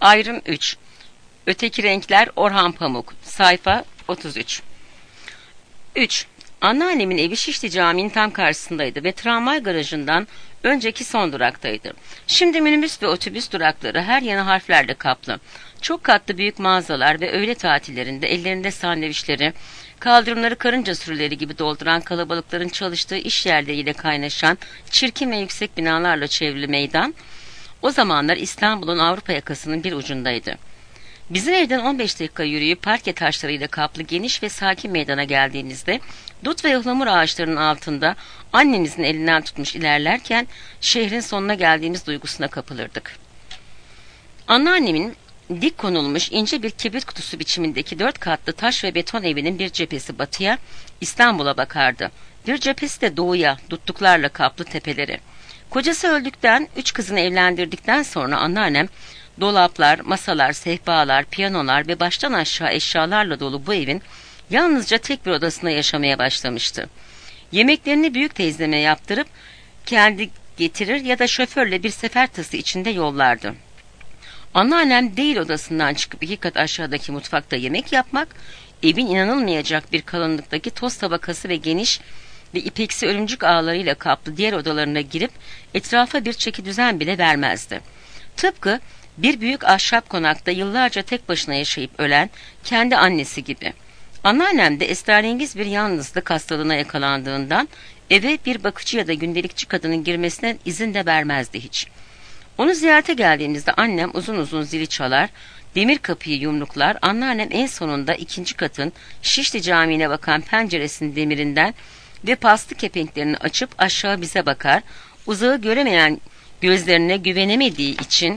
Ayrım 3. Öteki Renkler Orhan Pamuk. Sayfa 33. 3. Anneannemin evi Şişli Camii'nin tam karşısındaydı ve tramvay garajından önceki son duraktaydı. Şimdi minibüs ve otobüs durakları her yana harflerle kaplı. Çok katlı büyük mağazalar ve öğle tatillerinde ellerinde sandviçleri, kaldırımları karınca sürüleri gibi dolduran kalabalıkların çalıştığı iş yerleriyle kaynaşan çirkin ve yüksek binalarla çevrili meydan, o zamanlar İstanbul'un Avrupa yakasının bir ucundaydı. Bizim evden 15 dakika yürüyüp parke taşlarıyla kaplı geniş ve sakin meydana geldiğimizde dut ve ıhlamur ağaçlarının altında annemizin elinden tutmuş ilerlerken şehrin sonuna geldiğimiz duygusuna kapılırdık. Anneannemin dik konulmuş ince bir kibrit kutusu biçimindeki 4 katlı taş ve beton evinin bir cephesi batıya, İstanbul'a bakardı. Bir cephesi de doğuya, dutluklarla kaplı tepeleri. Kocası öldükten 3 kızını evlendirdikten sonra anneannem dolaplar, masalar, sehpalar, piyanolar ve baştan aşağı eşyalarla dolu bu evin yalnızca tek bir odasında yaşamaya başlamıştı. Yemeklerini büyük teyzeme yaptırıp kendi getirir ya da şoförle bir sefer tası içinde yollardı. Anneannem değil odasından çıkıp 2 kat aşağıdaki mutfakta yemek yapmak, evin inanılmayacak bir kalınlıktaki toz tabakası ve geniş ve ipeksi örümcek ağlarıyla kaplı diğer odalarına girip etrafa bir çekidüzen bile vermezdi. Tıpkı bir büyük ahşap konakta yıllarca tek başına yaşayıp ölen kendi annesi gibi. Anneannem de esrarengiz bir yalnızlık hastalığına yakalandığından eve bir bakıcı ya da gündelikçi kadının girmesine izin de vermezdi hiç. Onu ziyarete geldiğimizde annem uzun uzun zili çalar, demir kapıyı yumruklar, anneannem en sonunda 2. katın Şişli Camii'ne bakan penceresinin demirinden ve paslı kepenklerini açıp aşağı bize bakar, uzağı göremeyen gözlerine güvenemediği için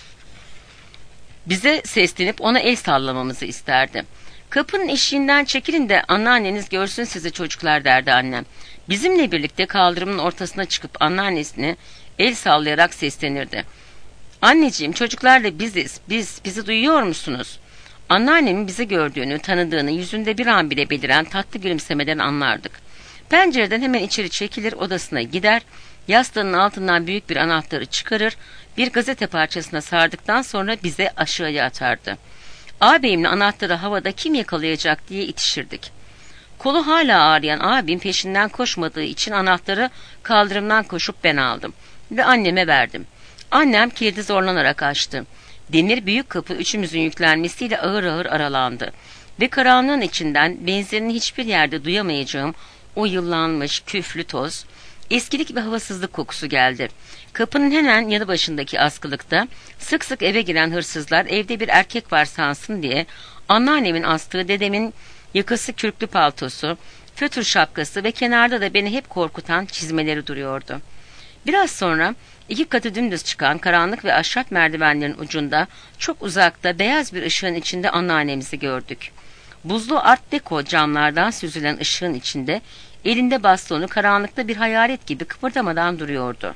bize seslenip ona el sallamamızı isterdi. Kapının eşiğinden çekilin de anneanneniz görsün sizi çocuklar derdi annem. Bizimle birlikte kaldırımın ortasına çıkıp anneannesine el sallayarak seslenirdi. Anneciğim çocuklarla biziz, bizi duyuyor musunuz? Anneannemin bizi gördüğünü, tanıdığını yüzünde bir an bile beliren tatlı gülümsemeden anlardık. Pencereden hemen içeri çekilir odasına gider, yastığının altından büyük bir anahtarı çıkarır, bir gazete parçasına sardıktan sonra bize aşağıya atardı. Ağabeyimle anahtarı havada kim yakalayacak diye itişirdik. Kolu hala ağrıyan abim peşinden koşmadığı için anahtarı kaldırımdan koşup ben aldım ve anneme verdim. Annem kilidi zorlanarak açtı. Demir büyük kapı üçümüzün yüklenmesiyle ağır ağır aralandı ve karanlığın içinden benzerini hiçbir yerde duyamayacağım o yıllanmış küflü toz, eskilik ve havasızlık kokusu geldi. Kapının hemen yanı başındaki askılıkta sık sık eve giren hırsızlar evde bir erkek var sansın diye anneannemin astığı dedemin yakası kürklü paltosu, fötr şapkası ve kenarda da beni hep korkutan çizmeleri duruyordu. Biraz sonra 2 katı dümdüz çıkan karanlık ve ahşap merdivenlerin ucunda çok uzakta beyaz bir ışığın içinde anneannemizi gördük. Buzlu art deko camlardan süzülen ışığın içinde elinde bastonu karanlıkta bir hayalet gibi kıpırdamadan duruyordu.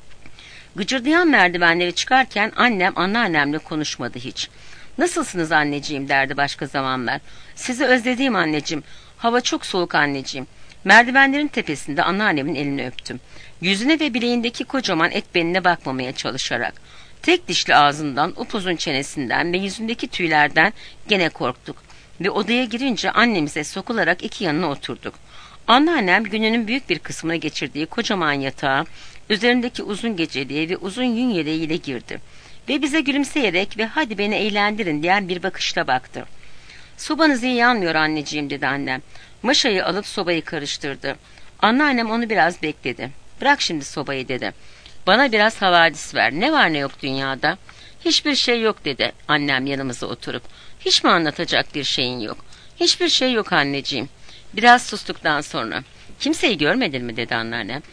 Gıcırdayan merdivenleri çıkarken annem anneannemle konuşmadı hiç. "Nasılsınız anneciğim?" derdi başka zamanlar. "Sizi özlediğim anneciğim. Hava çok soğuk anneciğim." Merdivenlerin tepesinde anneannemin elini öptüm. Yüzüne ve bileğindeki kocaman et benine bakmamaya çalışarak. Tek dişli ağzından, upuzun çenesinden ve yüzündeki tüylerden gene korktuk. Ve odaya girince annemize sokularak 2 yanına oturduk. Anneannem gününün büyük bir kısmını geçirdiği kocaman yatağa, üzerindeki uzun geceliğe ve uzun yün yeleğiyle girdi. Ve bize gülümseyerek ve "hadi beni eğlendirin" diyen bir bakışla baktı. "Sobanız iyi yanmıyor anneciğim" dedi annem. Maşayı alıp sobayı karıştırdı. Anneannem onu biraz bekledi. "Bırak şimdi sobayı" dedi. "Bana biraz havadis ver. Ne var ne yok dünyada?" "Hiçbir şey yok" dedi annem yanımıza oturup. "Hiç mi anlatacak bir şeyin yok?" "Hiçbir şey yok anneciğim." Biraz sustuktan sonra "Kimseyi görmedin mi?" dedi anneannem.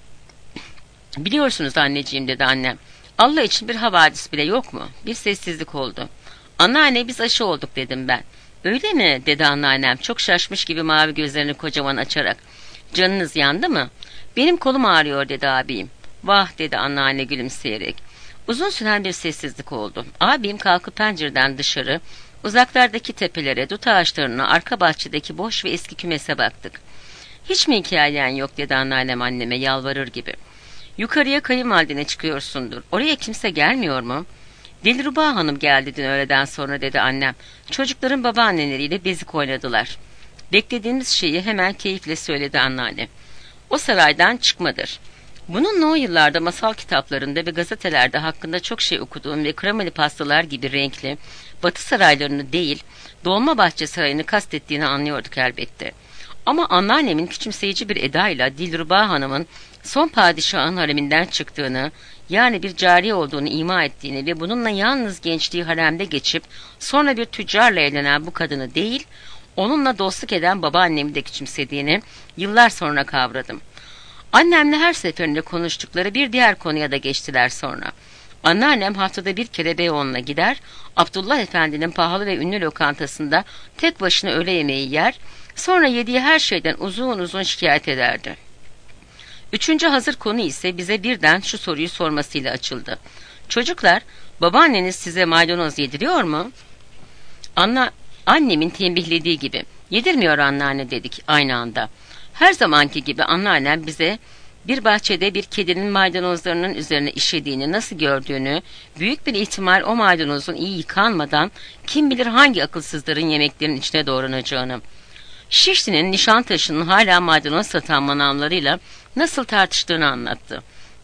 "Biliyorsunuz anneciğim" dedi annem. "Allah için bir havadis bile yok mu?" Bir sessizlik oldu. "Anneanne biz aşı olduk" dedim ben. "Öyle mi?" dedi anneannem çok şaşmış gibi mavi gözlerini kocaman açarak. "Canınız yandı mı?" "Benim kolum ağrıyor" dedi abim. "Vah" dedi anneanne gülümseyerek. Uzun süren bir sessizlik oldu. Abim kalkıp pencereden dışarı, uzaklardaki tepelere, dut ağaçlarına, arka bahçedeki boş ve eski kümese baktık. "Hiç mi hikayen yok?" dedi anneannem anneme yalvarır gibi. "Yukarıya kayınvalidene çıkıyorsundur. Oraya kimse gelmiyor mu?" Dilruba Hanım geldi dün öğleden sonra dedi annem. Çocukların babaanneleriyle bezik oynadılar. Beklediğimiz şeyi hemen keyifle söyledi anneanne. O saraydan çıkmadır. Bununla o yıllarda masal kitaplarında ve gazetelerde hakkında çok şey okuduğum ve kremalı pastalar gibi renkli Batı saraylarını değil, Dolmabahçe Sarayı'nı kastettiğini anlıyorduk elbette. Ama anneannemin küçümseyici bir edayla Dilruba Hanım'ın son padişahın hareminden çıktığını, yani bir cariye olduğunu ima ettiğini ve bununla yalnız gençliği haremde geçip sonra bir tüccarla evlenen bu kadını değil, onunla dostluk eden babaannemi de küçümsediğini yıllar sonra kavradım. Annemle her seferinde konuştukları bir diğer konuya da geçtiler sonra. Anneannem haftada bir kere Beyoğlu'na gider, Abdullah Efendi'nin pahalı ve ünlü lokantasında tek başına öğle yemeği yer, sonra yediği her şeyden uzun uzun şikayet ederdi. Üçüncü hazır konu ise bize birden şu soruyu sormasıyla açıldı. Çocuklar, babaanneniz size maydanoz yediriyor mu? Annemin tembihlediği gibi. Yedirmiyor anneanne dedik aynı anda. Her zamanki gibi anneannem bize bir bahçede bir kedinin maydanozlarının üzerine işediğini nasıl gördüğünü, büyük bir ihtimal o maydanozun iyi yıkanmadan kim bilir hangi akılsızların yemeklerin içine doğranacağını, Şişli'nin Nişantaşı'nın hala maydanoz satan manavlarıyla nasıl tartıştığını anlattı.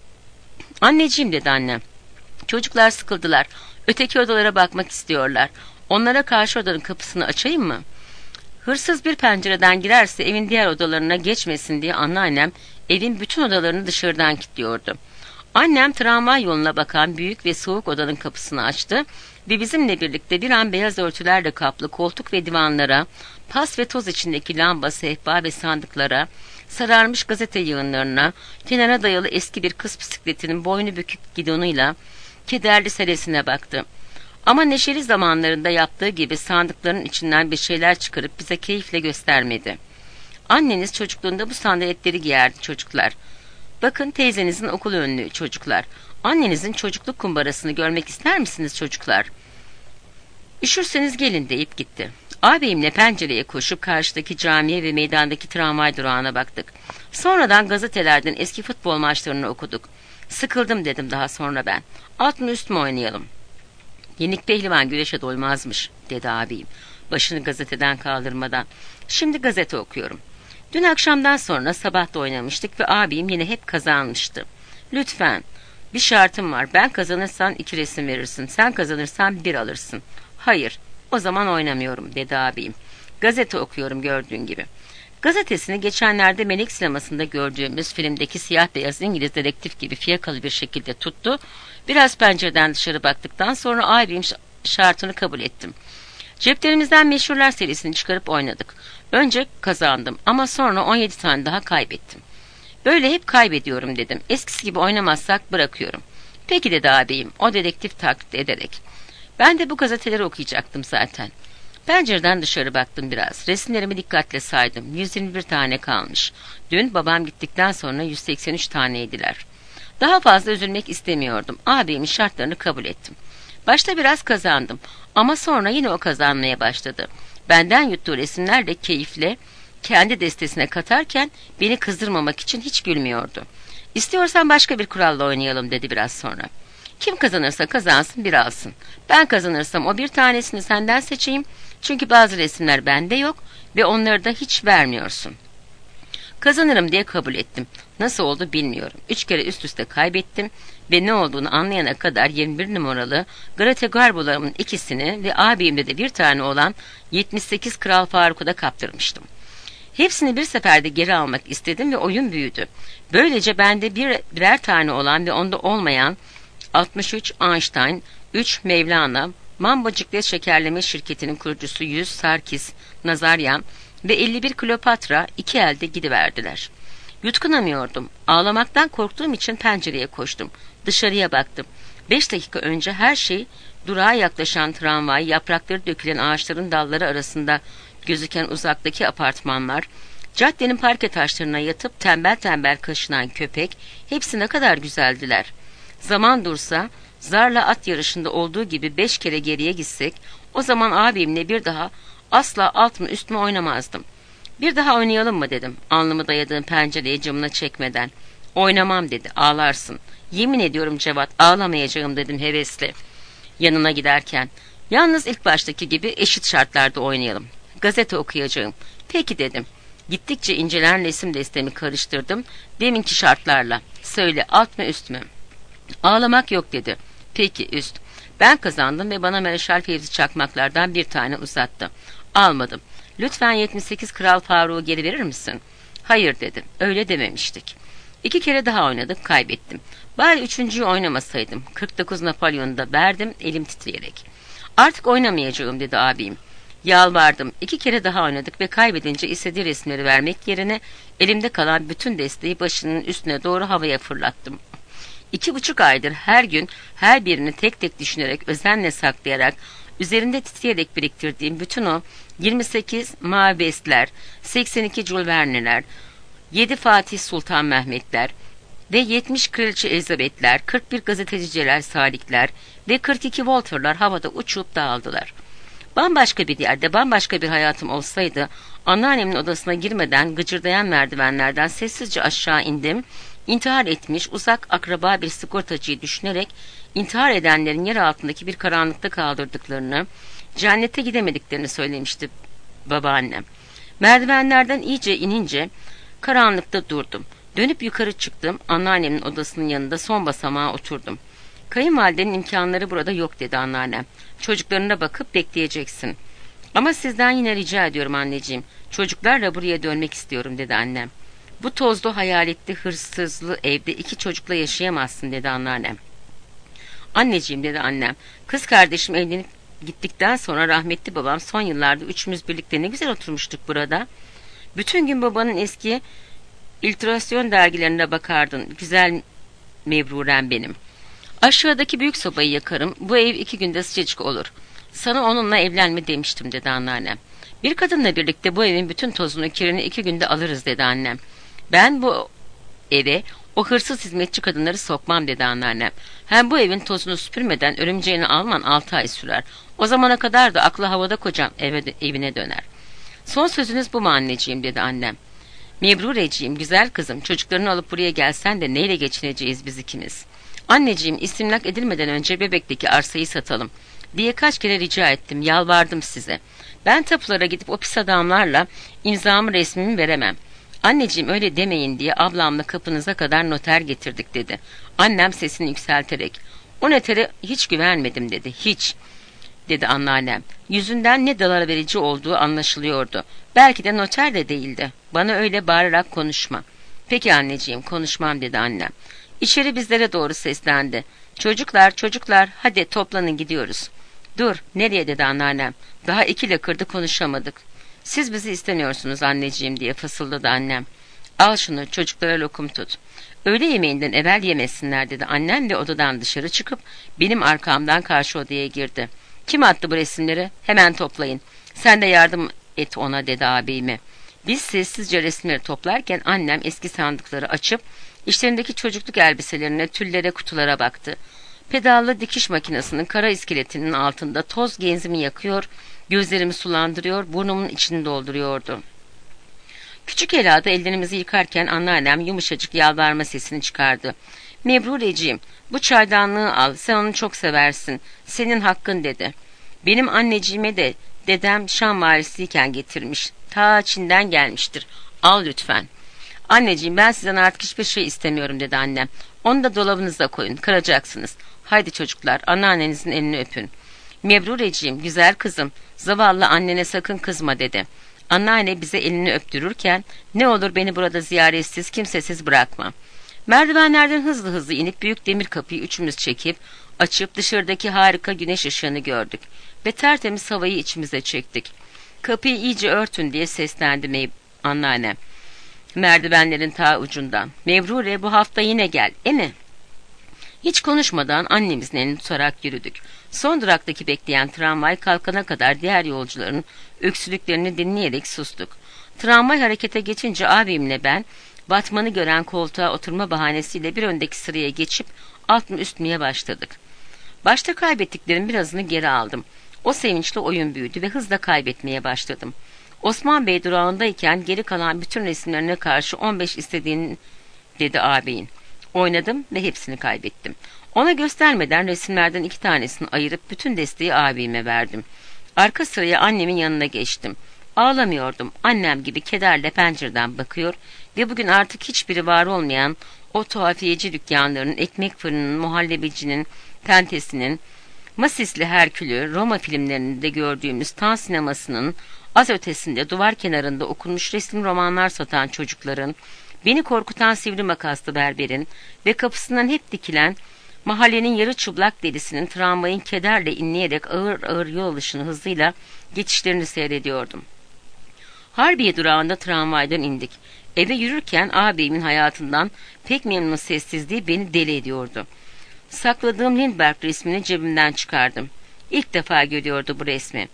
Anneciğim dedi annem, çocuklar sıkıldılar, öteki odalara bakmak istiyorlar. Onlara karşı odanın kapısını açayım mı? Hırsız bir pencereden girerse evin diğer odalarına geçmesin diye anneannem evin bütün odalarını dışarıdan kilitliyordu. Annem tramvay yoluna bakan büyük ve soğuk odanın kapısını açtı ve bizimle birlikte bir an beyaz örtülerle kaplı koltuk ve divanlara, pas ve toz içindeki lamba, sehpa ve sandıklara, sararmış gazete yığınlarına, kenara dayalı eski bir kız bisikletinin boynu bükük gidonuyla kederli selesine baktı. Ama neşeli zamanlarında yaptığı gibi sandıkların içinden bir şeyler çıkarıp bize keyifle göstermedi. Anneniz çocukluğunda bu sandaletleri giyerdi çocuklar. Bakın teyzenizin okul önlüğü çocuklar. Annenizin çocukluk kumbarasını görmek ister misiniz çocuklar? Üşürseniz gelin deyip gitti. Ağabeyimle pencereye koşup karşıdaki camiye ve meydandaki tramvay durağına baktık. Sonradan gazetelerden eski futbol maçlarını okuduk. Sıkıldım dedim daha sonra ben. Alt mı üst mü oynayalım? Yenik pehlivan güreşe doymazmış dedi ağabeyim başını gazeteden kaldırmadan. Şimdi gazete okuyorum. Dün akşamdan sonra sabah da oynamıştık ve abim yine hep kazanmıştı. Lütfen bir şartım var, ben kazanırsan 2 resim verirsin, sen kazanırsan 1 alırsın. Hayır, o zaman oynamıyorum dedi abim. Gazete okuyorum gördüğün gibi. Gazetesini geçenlerde Melek sinemasında gördüğümüz filmdeki siyah beyaz İngiliz dedektif gibi fiyakalı bir şekilde tuttu. Biraz pencereden dışarı baktıktan sonra abim şartını kabul ettim. Ceplerimizden meşhurlar serisini çıkarıp oynadık. Önce kazandım ama sonra 17 tane daha kaybettim. Böyle hep kaybediyorum dedim. Eskisi gibi oynamazsak bırakıyorum. Peki dedi ağabeyim o dedektif taklit ederek. Ben de bu gazeteleri okuyacaktım zaten. Pencereden dışarı baktım biraz. Resimlerimi dikkatle saydım. 121 tane kalmış. Dün babam gittikten sonra 183 taneydiler. Daha fazla üzülmek istemiyordum. Ağabeyimin şartlarını kabul ettim. Başta biraz kazandım ama sonra yine o kazanmaya başladı. Benden yuttuğu resimlerle keyifle kendi destesine katarken beni kızdırmamak için hiç gülmüyordu. İstiyorsan başka bir kuralla oynayalım dedi biraz sonra. Kim kazanırsa kazansın bir alsın. Ben kazanırsam o bir tanesini senden seçeyim. Çünkü bazı resimler bende yok ve onları da hiç vermiyorsun. Kazanırım diye kabul ettim. Nasıl oldu bilmiyorum. 3 kere üst üste kaybettim ve ne olduğunu anlayana kadar 21 numaralı Grete Garbo'larımın ikisini ve abimde de bir tane olan 78 Kral Faruk'u da kaptırmıştım. Hepsini bir seferde geri almak istedim ve oyun büyüdü. Böylece bende birer tane olan ve onda olmayan 63 Einstein, 3 Mevlana, Mambo Ciklet Şekerleme Şirketi'nin kurucusu 100 Sarkis Nazaryan ve 51 Kleopatra 2 elde gidiverdiler. Yutkunamıyordum. Ağlamaktan korktuğum için pencereye koştum. Dışarıya baktım. 5 dakika önce her şey durağa yaklaşan tramvay, yaprakları dökülen ağaçların dalları arasında gözüken uzaktaki apartmanlar, caddenin parke taşlarına yatıp tembel tembel kaşınan köpek, hepsi ne kadar güzeldiler. Zaman dursa, zarla at yarışında olduğu gibi 5 kere geriye gitsek, o zaman abimle bir daha asla alt mı üst mü oynamazdım. Bir daha oynayalım mı dedim, alnımı dayadığım pencereye camına çekmeden. Oynamam dedi, ağlarsın. Yemin ediyorum Cevat, ağlamayacağım dedim hevesle. yanına giderken. Yalnız ilk baştaki gibi eşit şartlarda oynayalım. Gazete okuyacağım. Peki dedim. Gittikçe incelen resim destemi karıştırdım. Deminki şartlarla. Söyle, alt mı üst mü? Ağlamak yok dedi. Peki üst. Ben kazandım ve bana Mereşal Fevzi çakmaklardan bir tane uzattı. Almadım. Lütfen 78 Kral Faruk'u geri verir misin? Hayır dedim. Öyle dememiştik. 2 kere daha oynadık, kaybettim. Bari 3.'yü oynamasaydım. 49 Napolyon'u da verdim, elim titreyerek. Artık oynamayacağım dedi abim. Yalvardım. 2 kere daha oynadık ve kaybedince istediği resimleri vermek yerine elimde kalan bütün desteği başının üstüne doğru havaya fırlattım. 2,5 aydır her gün her birini tek tek düşünerek, özenle saklayarak, üzerinde titreyerek biriktirdiğim bütün o 28 Mavesler, 82 Jules Verne'ler, 7 Fatih Sultan Mehmetler ve 70 Kraliçe Elizabeth'ler, 41 gazeteci Celal Salikler ve 42 Walter'lar havada uçup dağıldılar. Bambaşka bir yerde, bambaşka bir hayatım olsaydı, anneannemin odasına girmeden gıcırdayan merdivenlerden sessizce aşağı indim. İntihar etmiş uzak akraba bir sigortacıyı düşünerek intihar edenlerin yer altındaki bir karanlıkta kaldırdıklarını, cennete gidemediklerini söylemişti babaannem. Merdivenlerden iyice inince karanlıkta durdum. Dönüp yukarı çıktım. Anneannemin odasının yanında son basamağa oturdum. Kayınvalidenin imkanları burada yok dedi anneannem. Çocuklarına bakıp bekleyeceksin. Ama sizden yine rica ediyorum anneciğim. Çocuklarla buraya dönmek istiyorum dedi annem. Bu tozlu, hayaletli, hırsızlı evde 2 çocukla yaşayamazsın dedi anneannem. Anneciğim dedi annem. Kız kardeşim evlenip gittikten sonra rahmetli babam son yıllarda üçümüz birlikte ne güzel oturmuştuk burada. Bütün gün babanın eski illüstrasyon dergilerine bakardın. Güzel Mevruren benim. Aşağıdaki büyük sobayı yakarım. Bu ev 2 günde sıcacık olur. Sana onunla evlenme demiştim dedi anneannem. Bir kadınla birlikte bu evin bütün tozunu, kirini 2 günde alırız dedi annem. Ben bu eve o hırsız hizmetçi kadınları sokmam dedi anneannem. Hem bu evin tozunu süpürmeden örümceğini alman 6 ay sürer. O zamana kadar da aklı havada kocam evine döner. Son sözünüz bu mu anneciğim dedi annem. Mebrureciğim, güzel kızım, çocuklarını alıp buraya gelsen de neyle geçineceğiz biz ikimiz? Anneciğim, istimlak edilmeden önce Bebek'teki arsayı satalım diye kaç kere rica ettim, yalvardım size. Ben tapulara gidip o pis adamlarla imzamı resmimi veremem. Anneciğim öyle demeyin diye ablamla kapınıza kadar noter getirdik dedi. Annem sesini yükselterek. O notere hiç güvenmedim dedi. Hiç dedi anneannem. Yüzünden ne dalar verici olduğu anlaşılıyordu. Belki de noter de değildi. Bana öyle bağırarak konuşma. Peki anneciğim konuşmam dedi annem. İçeri bizlere doğru seslendi. Çocuklar hadi toplanın gidiyoruz. Dur nereye dedi anneannem. Daha 2 lakırdı konuşamadık. Siz bizi istemiyorsunuz anneciğim diye fısıldadı annem. Al şunu çocuklara lokum tut. Öğle yemeğinden evvel yemesinler dedi annem ve odadan dışarı çıkıp benim arkamdan karşı odaya girdi. Kim attı bu resimleri? Hemen toplayın. Sen de yardım et ona dedi ağabeyime. Biz sessizce resimleri toplarken annem eski sandıkları açıp içlerindeki çocukluk elbiselerine, tüllere, kutulara baktı. Pedallı dikiş makinesinin kara iskeletinin altında toz genzimi yakıyor, gözlerimi sulandırıyor, burnumun içini dolduruyordu. Küçük helada ellerimizi yıkarken anneannem yumuşacık yalvarma sesini çıkardı. Mebrureciğim, bu çaydanlığı al, sen onu çok seversin, senin hakkın dedi. Benim anneciğime de dedem Şam valisiyken getirmiş, ta Çin'den gelmiştir, al lütfen. Anneciğim ben sizden artık hiçbir şey istemiyorum dedi annem. Onu da dolabınıza koyun, kıracaksınız. Haydi çocuklar, anneannenizin elini öpün. Mebrureciğim, güzel kızım, zavallı annene sakın kızma dedi. Anneanne bize elini öptürürken, ne olur beni burada ziyaretsiz, kimsesiz bırakma. Merdivenlerden hızlı hızlı inip büyük demir kapıyı üçümüz çekip, açıp dışarıdaki harika güneş ışığını gördük. Ve tertemiz havayı içimize çektik. Kapıyı iyice örtün diye seslendi anneannem. Merdivenlerin ta ucundan. Mevrure bu hafta yine gel, mi? Hiç konuşmadan annemizin elini tutarak yürüdük. Son duraktaki bekleyen tramvay kalkana kadar diğer yolcuların öksürüklerini dinleyerek sustuk. Tramvay harekete geçince abimle ben, batmanı gören koltuğa oturma bahanesiyle bir öndeki sıraya geçip alt mı üst müye başladık. Başta kaybettiklerim birazını geri aldım. O sevinçle oyun büyüdü ve hızla kaybetmeye başladım. Osman Bey durağındayken geri kalan bütün resimlerine karşı 15 istediğini dedi ağabeyin. Oynadım ve hepsini kaybettim. Ona göstermeden resimlerden 2 tanesini ayırıp bütün desteği abime verdim. Arka sıraya annemin yanına geçtim. Ağlamıyordum. Annem gibi kederle pencereden bakıyor ve bugün artık hiçbiri var olmayan o tuhafiyeci dükkanlarının, ekmek fırınının, muhallebicinin, tentesinin, Masisli Herkül'ü, Roma filmlerinde gördüğümüz Tan sinemasının az ötesinde duvar kenarında okunmuş resim romanlar satan çocukların, beni korkutan sivri makaslı berberin ve kapısından hep dikilen mahallenin yarı çıplak delisinin tramvayın kederle inleyerek ağır ağır yol alışını hızıyla geçişlerini seyrediyordum. Harbiye durağında tramvaydan indik. Eve yürürken ağabeyimin hayatından pek memnun sessizliği beni deli ediyordu. Sakladığım Lindbergh resmini cebimden çıkardım. İlk defa görüyordu bu resmi.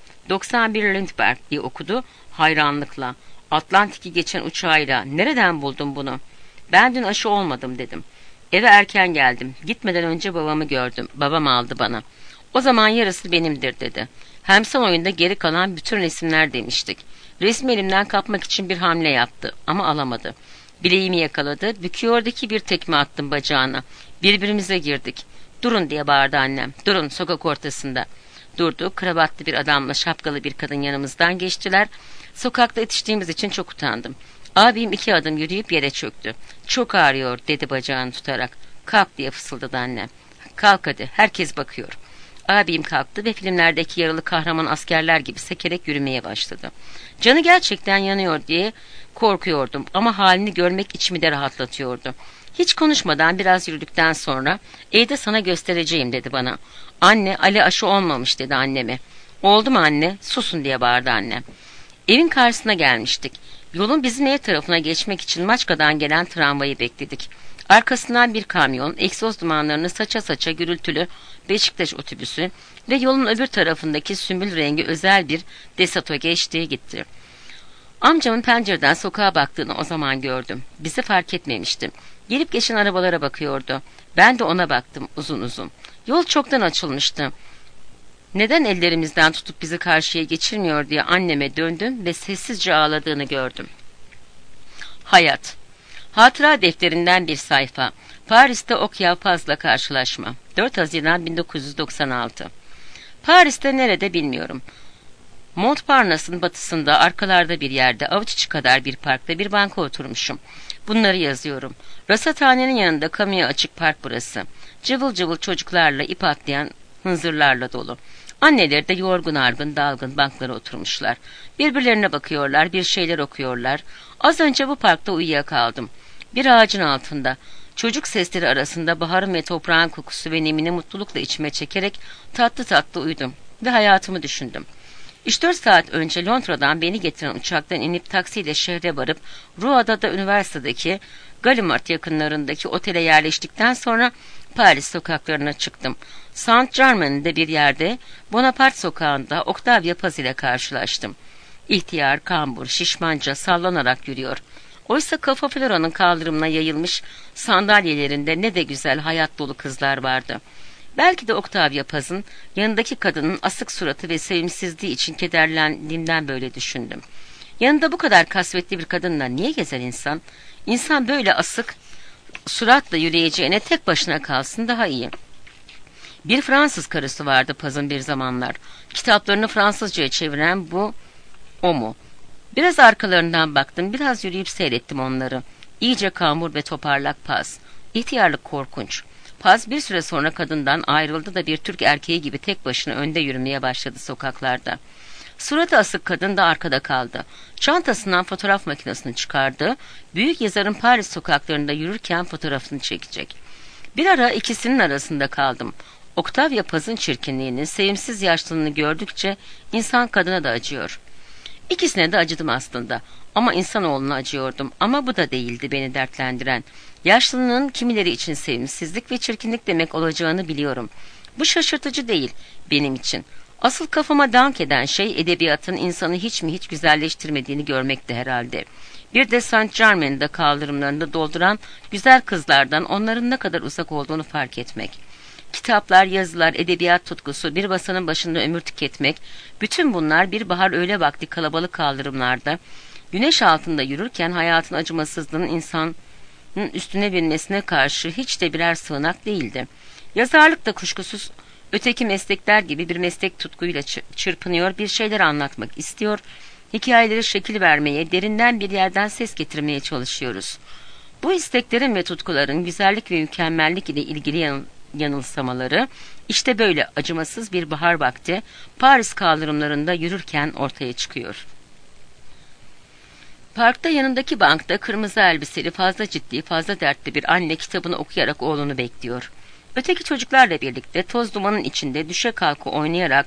91 Lindbergh diye okudu hayranlıkla. Atlantik'i geçen uçağıyla. Nereden buldun bunu? Ben dün aşı olmadım dedim. Eve erken geldim. Gitmeden önce babamı gördüm. Babam aldı bana. O zaman yarısı benimdir dedi. Hem son oyunda geri kalan bütün resimler demiştik. Resmi elimden kapmak için bir hamle yaptı ama alamadı. Bileğimi yakaladı. Büküyordu ki bir tekme attım bacağına. Birbirimize girdik. Durun diye bağırdı annem. Durun, sokak ortasında. Durdu. Kravatlı bir adamla şapkalı bir kadın yanımızdan geçtiler. Sokakta yetiştiğimiz için çok utandım. Abim 2 adım yürüyüp yere çöktü. Çok ağrıyor dedi bacağını tutarak. Kalk diye fısıldadı annem. Kalk hadi, herkes bakıyor. Abim kalktı ve filmlerdeki yaralı kahraman askerler gibi sekerek yürümeye başladı. Canı gerçekten yanıyor diye korkuyordum ama halini görmek içimi de rahatlatıyordu. Hiç konuşmadan biraz yürüdükten sonra evde sana göstereceğim dedi bana. Anne, Ali aşı olmamış dedi anneme. Oldu mu anne? Susun diye bağırdı annem. Evin karşısına gelmiştik. Yolun bizim ev tarafına geçmek için Maçka'dan gelen tramvayı bekledik. Arkasından bir kamyon, egzoz dumanlarını saça saça gürültülü Beşiktaş otobüsü ve yolun öbür tarafındaki sümbül rengi özel bir Desato geçti gitti. Amcamın pencereden sokağa baktığını o zaman gördüm. Bizi fark etmemiştim. Gelip geçen arabalara bakıyordu. Ben de ona baktım uzun uzun. Yol çoktan açılmıştı. Neden ellerimizden tutup bizi karşıya geçirmiyor diye anneme döndüm ve sessizce ağladığını gördüm. Hayat. Hatıra defterinden bir sayfa. Paris'te Octave Paz'la karşılaşma. 4 Haziran 1996. Paris'te nerede bilmiyorum. Montparnasse'ın batısında arkalarda bir yerde avuç içi kadar bir parkta bir banka oturmuşum. Bunları yazıyorum. Rasathanenin yanında kamuya açık park burası. Cıvıl cıvıl çocuklarla ip atlayan hınzırlarla dolu. Anneleri de yorgun argın dalgın banklara oturmuşlar. Birbirlerine bakıyorlar, bir şeyler okuyorlar. Az önce bu parkta uyuyakaldım. Bir ağacın altında. Çocuk sesleri arasında baharın ve toprağın kokusu ve nemini mutlulukla içime çekerek tatlı tatlı uyudum ve hayatımı düşündüm. 3-4 saat önce Londra'dan beni getiren uçaktan inip taksiyle şehre varıp Rouax'da üniversitedeki Gallimard yakınlarındaki otele yerleştikten sonra Paris sokaklarına çıktım. Saint-Germain'de bir yerde Bonaparte sokağında Octavia Paz ile karşılaştım. İhtiyar, kambur, şişmanca sallanarak yürüyor. Oysa Kafa Flora'nın kaldırımına yayılmış sandalyelerinde ne de güzel hayat dolu kızlar vardı. Belki de Octavia Paz'ın yanındaki kadının asık suratı ve sevimsizliği için kederlendiğimden böyle düşündüm. Yanında bu kadar kasvetli bir kadınla niye gezer insan? İnsan böyle asık suratla yürüyeceğine tek başına kalsın daha iyi. Bir Fransız karısı vardı Paz'ın bir zamanlar. Kitaplarını Fransızca'ya çeviren o mu? Biraz arkalarından baktım, biraz yürüyüp seyrettim onları. İyice kambur ve toparlak Paz. İhtiyarlık korkunç. Paz bir süre sonra kadından ayrıldı da bir Türk erkeği gibi tek başına önde yürümeye başladı sokaklarda. Suratı asık kadın da arkada kaldı. Çantasından fotoğraf makinesini çıkardı. Büyük yazarın Paris sokaklarında yürürken fotoğrafını çekecek. Bir ara ikisinin arasında kaldım. Octavia Paz'ın çirkinliğini, sevimsiz yaşlılığını gördükçe insan kadına da acıyor. İkisine de acıdım aslında. Ama insanoğluna acıyordum. Ama bu da değildi beni dertlendiren. Yaşlılığın kimileri için sevimsizlik ve çirkinlik demek olacağını biliyorum. Bu şaşırtıcı değil benim için. Asıl kafama dank eden şey edebiyatın insanı hiç mi hiç güzelleştirmediğini görmekti herhalde. Bir de Saint Germain'de kaldırımlarında dolduran güzel kızlardan onların ne kadar uzak olduğunu fark etmek. Kitaplar, yazılar, edebiyat tutkusu, bir masanın başında ömür tüketmek, bütün bunlar bir bahar öğle vakti kalabalık kaldırımlarda, güneş altında yürürken hayatın acımasızlığının insanın üstüne binmesine karşı hiç de birer sığınak değildi. Yazarlık da kuşkusuz öteki meslekler gibi bir meslek tutkuyla çırpınıyor, bir şeyler anlatmak istiyor, hikayeleri şekil vermeye, derinden bir yerden ses getirmeye çalışıyoruz. Bu isteklerin ve tutkuların güzellik ve mükemmellik ile ilgili yanılsamaları işte böyle acımasız bir bahar vakti Paris kaldırımlarında yürürken ortaya çıkıyor. Parkta yanındaki bankta kırmızı elbiseli, fazla ciddi, fazla dertli bir anne kitabını okuyarak oğlunu bekliyor. Öteki çocuklarla birlikte toz dumanın içinde düşe kalka oynayarak,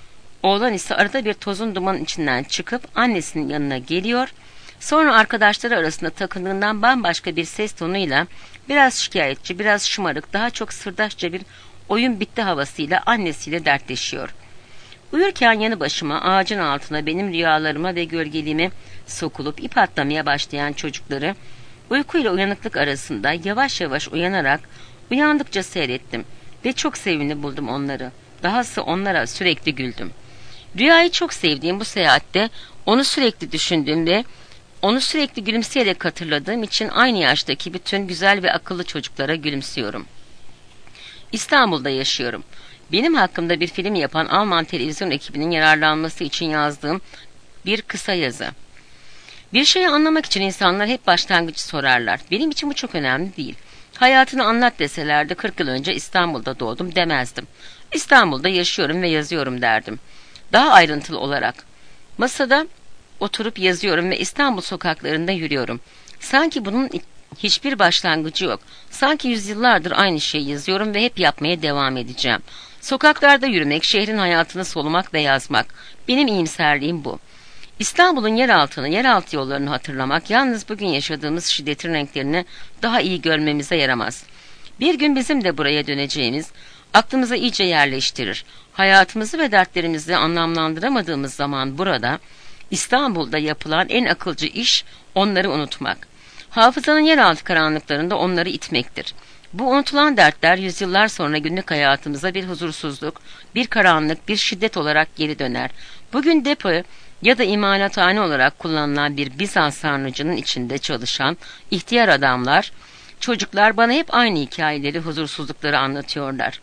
oğlan ise arada bir tozun dumanın içinden çıkıp annesinin yanına geliyor, sonra arkadaşları arasında takıldığından bambaşka bir ses tonuyla, biraz şikayetçi, biraz şımarık, daha çok sırdaşça bir oyun bitti havasıyla annesiyle dertleşiyor. Uyurken yanı başıma, ağacın altına, benim rüyalarıma ve gölgeliğime sokulup ip atlamaya başlayan çocukları, uykuyla uyanıklık arasında yavaş yavaş uyanarak uyandıkça seyrettim ve çok sevimli buldum onları. Dahası onlara sürekli güldüm. Rüyayı çok sevdiğim bu seyahatte onu sürekli düşündüğüm ve onu sürekli gülümseyerek hatırladığım için aynı yaştaki bütün güzel ve akıllı çocuklara gülümsüyorum. İstanbul'da yaşıyorum. Benim hakkımda bir film yapan Alman televizyon ekibinin yararlanması için yazdığım bir kısa yazı. Bir şeyi anlamak için insanlar hep başlangıcı sorarlar. Benim için bu çok önemli değil. Hayatını anlat deselerdi 40 yıl önce İstanbul'da doğdum demezdim. İstanbul'da yaşıyorum ve yazıyorum derdim. Daha ayrıntılı olarak. Masada oturup yazıyorum ve İstanbul sokaklarında yürüyorum. Sanki bunun hiçbir başlangıcı yok. Sanki yüzyıllardır aynı şeyi yazıyorum ve hep yapmaya devam edeceğim. Sokaklarda yürümek, şehrin hayatını solumak ve yazmak. Benim iyimserliğim bu. İstanbul'un yeraltı yollarını hatırlamak yalnız bugün yaşadığımız şiddetin renklerini daha iyi görmemize yaramaz. Bir gün bizim de buraya döneceğimiz aklımıza iyice yerleştirir. Hayatımızı ve dertlerimizi anlamlandıramadığımız zaman burada, İstanbul'da yapılan en akılcı iş onları unutmak. Hafızanın yeraltı karanlıklarında onları itmektir. Bu unutulan dertler yüzyıllar sonra günlük hayatımıza bir huzursuzluk, bir karanlık, bir şiddet olarak geri döner. Bugün depo ya da imalathane olarak kullanılan bir Bizans sarnıcının içinde çalışan ihtiyar adamlar, çocuklar bana hep aynı hikayeleri, huzursuzlukları anlatıyorlar.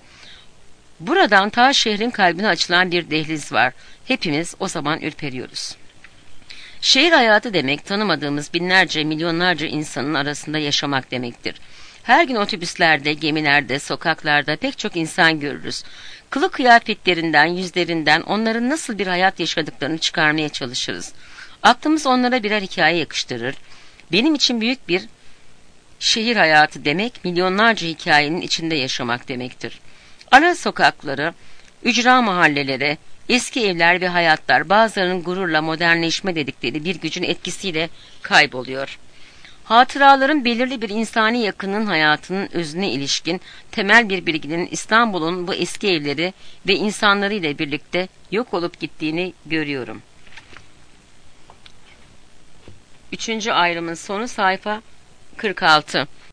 Buradan ta şehrin kalbine açılan bir dehliz var. Hepimiz o zaman ürperiyoruz. Şehir hayatı demek, tanımadığımız binlerce, milyonlarca insanın arasında yaşamak demektir. Her gün otobüslerde, gemilerde, sokaklarda pek çok insan görürüz. Kılık kıyafetlerinden, yüzlerinden onların nasıl bir hayat yaşadıklarını çıkarmaya çalışırız. Aklımız onlara birer hikaye yakıştırır. Benim için büyük bir şehir hayatı demek, milyonlarca hikayenin içinde yaşamak demektir. Ara sokakları, ücra mahallelere, eski evler ve hayatlar bazılarının gururla modernleşme dedikleri bir gücün etkisiyle kayboluyor. Hatıraların belirli bir insani yakının hayatının özüne ilişkin temel bir bilginin İstanbul'un bu eski evleri ve insanlarıyla birlikte yok olup gittiğini görüyorum. 3. ayrımın sonu sayfa 46.